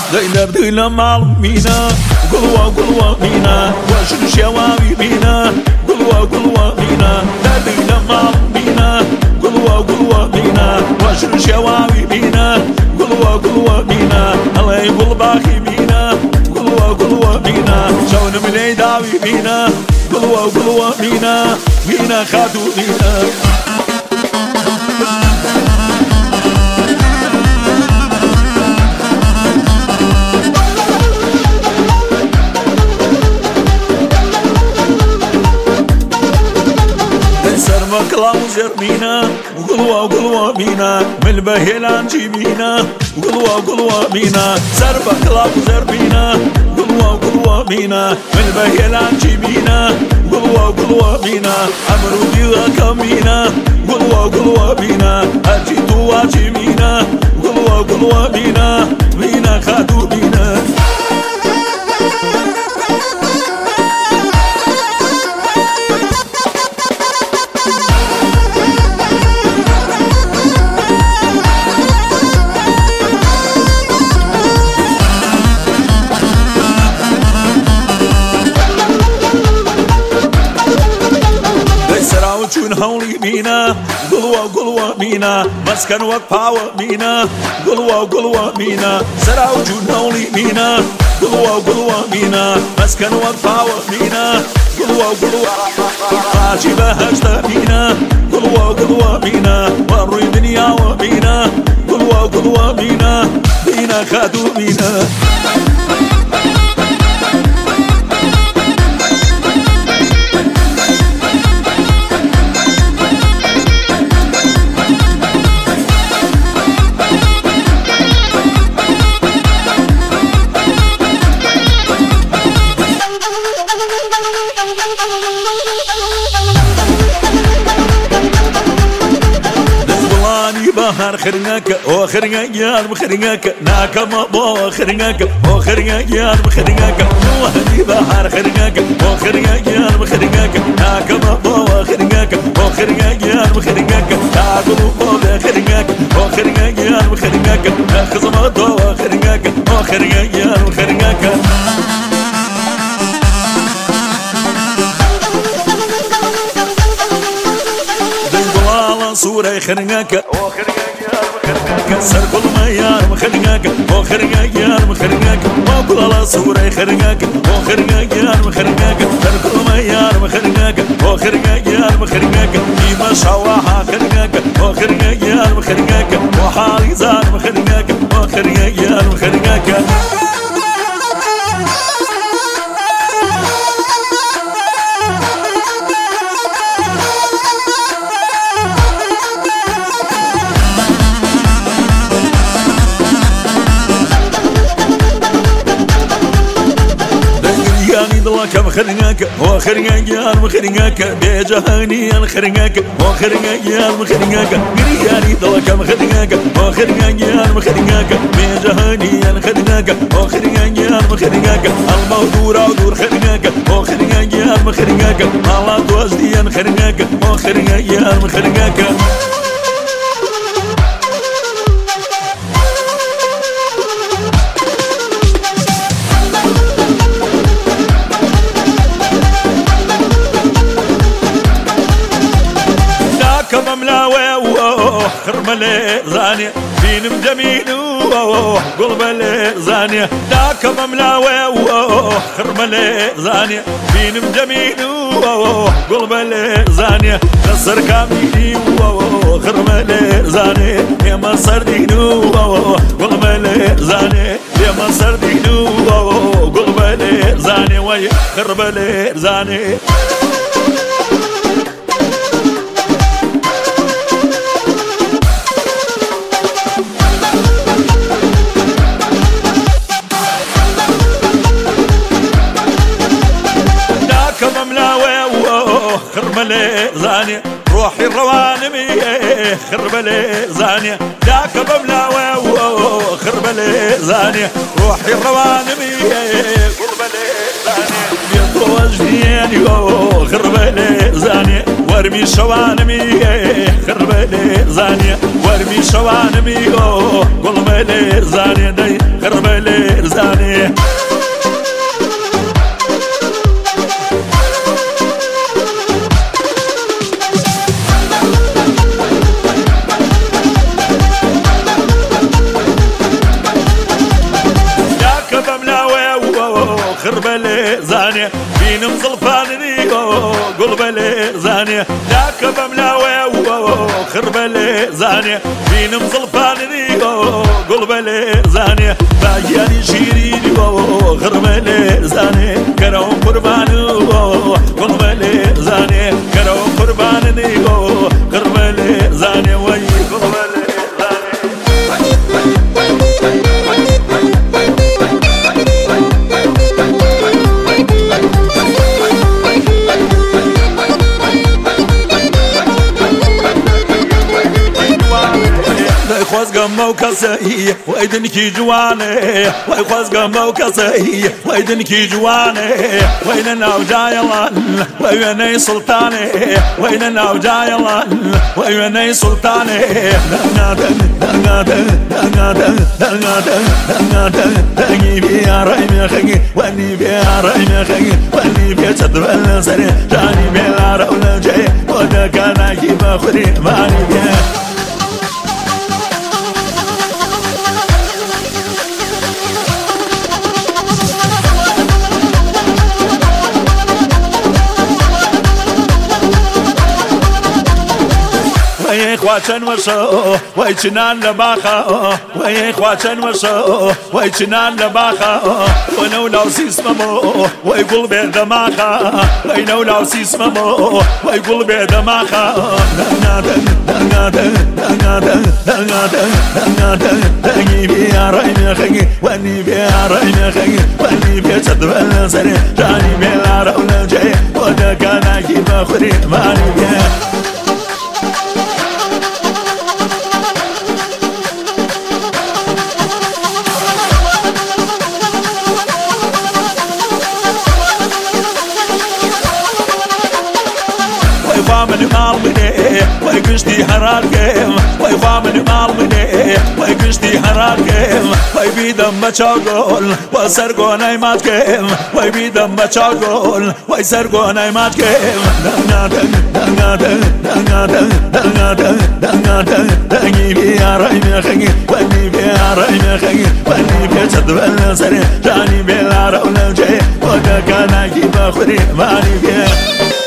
دينا معلمينا قلوة مينا واشن شواوي مينا قلوة مينا دينا معلمينا قلوة مينا واشن شواوي مينا قلوة مينا الله يقول باقي مينا قلوة مينا شون من داوي مينا قلوة مينا خاتو مينا مكلا وزرمينا وقلوة مينا من البهيلان جيبينا وقلوة مينا سر مكلا وزرمينا وقلوة مينا من البهيلان جيبينا وقلوة مينا أمرو ديغا كمينا وقلوة مينا أجيتو واجيبينا وقلوة مينا خادو مينا شون هولي مينا قلوة مينا مسكن وقفاوة مينا قلوة مينا سراو جون هولي مينا قلوة مينا مسكن وقفاوة مينا قلوة عاجبة هجدة مينا قلوة مينا وروي دنيا ومينا قلوة مينا خادو مينا بحر خرناك او خرناك يا خرناك ناكما بو خرناك او خرناك يا خرناك وهدي بحر خرناك او خرناك يا خرناك ناكما بو خرناك او خرناك يا خرناك تاغلو بو خرناك او خرناك يا خرناك خزما دو خرناك او خرناك يا خرناك صورة خرناك سر كل ما يار مخرناك وخرناك يار مخرناك وكل على صورة خرناك وخرناك يار مخرناك سر كل ما يار مخرناك وخرناك يار مخرناك ديما شواها خرناك وخرناك يار مخرناك وحالي زار مخرناك وخرناك يار مخرناك كم خرناك وخرناك يا مخرناك بجهاني الخرناك وخرناك يا مخرناك غرياني ضل كم خرناك وخرناك يا مخرناك بجهاني الخرناك وخرناك يا مخرناك الموضوع ودور خرناك وخرناك يا مخرناك الله توزدي الخرناك وخرناك يا مخرناك خرملي زانية بينم جميل قلبلي زانية داك مملاوي خرملي زانية بينم جميل قلبلي زانية قصر كاميني خرملي زانية يا مصر دينو قلبلي زانية يا مصر دينو قلبلي زانية وي خربلي زانية خربلي زانية روحي الروانمي خربلي زانية داك بملاوي خربلي زانية روحي الروانمي خربلي زانية وجديني خربلي زاني وارمي شوانمي خربلي زاني وارمي شوانمي قلبلي زاني داي خربلي زاني خربلي زاني بين مزلفاني قلبلي زاني لك بملاوي خربلي زاني بين مزلفاني قلبلي زاني باياني شيريني خربلي زاني كرو قرباني قلبلي زاني كرو قرباني خربلي زاني وي قلبلي خواز قمو كسي ويدن كي جواني خواز قمو كسي ويدن كي جواني وين ناو جايلان ويني سلطاني وين ناو جايلان ويني سلطاني دنادن دنادن دنادن دنادن دنادن دني بيا رايمي خي واني بيا رايمي خي واني بيا تدبل سري جاني بيا رولا جاي ودك انا كي بخري ماني بيا وي خواتن وشو وي چنان لباخا وي خواتن وشو وي چنان لباخا ونو لو سيسمو وي قلبي دماخا وي نو لو سيسمو وي قلبي دماخا دنادن دنادن دنادن دنادن دنادن دني بيا رايمي خي واني بيا رايمي خي واني بيا تدبل سري جاني بيا رولا جاي ودك انا كي بخري ماني بيا من مالمني ويقشتي هراركم ويفامن مالمني ويقشتي هراركم ويبيدم بچاقول وسرقون ايماتكم ويبيدم بچاقول ويسرقون ايماتكم دنادن دنادن دنادن دنادن دنادن دني بيا رايمي خي واني بيا رايمي خي واني بيا تدبل سري جاني بيا رولا جاي ودك انا كي بخري ماني بيا